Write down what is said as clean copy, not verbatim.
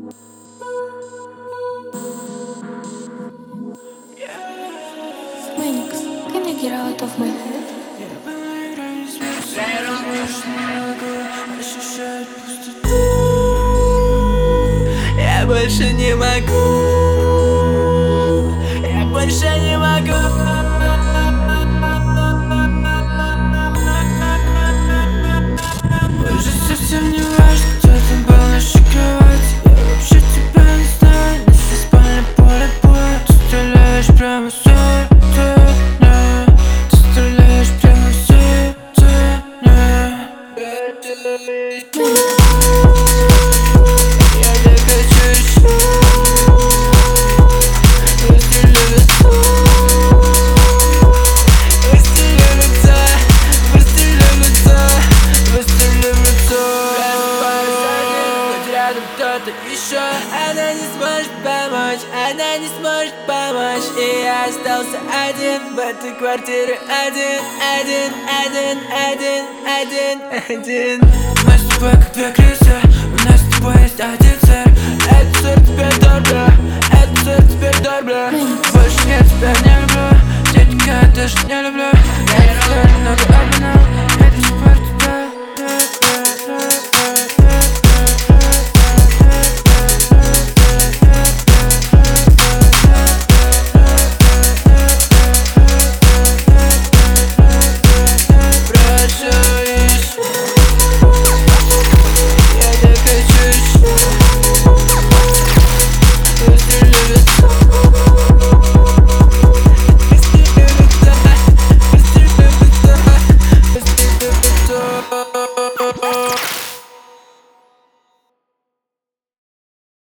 Phoenix, can you get out of my head? Я больше не могу. Я больше не могу. Уже совсем не важно, кто там был в нашей кровати. Я вообще тебя не знаю. Если спальня поле боя, ты стреляешь прямо в сердце. Ты стреляешь прямо в сердце. Я не хочу еще. Выстрелю в лицо. Выстрелю в лицо. Выстрелю в лицо. Выстрелю в лицо. Просыпаюсь один, хоть рядом кто-то еще. Она не сможет помочь. Она не сможет помочь. И я остался один в этой квартире. Один. Мы с тобой как две крысы.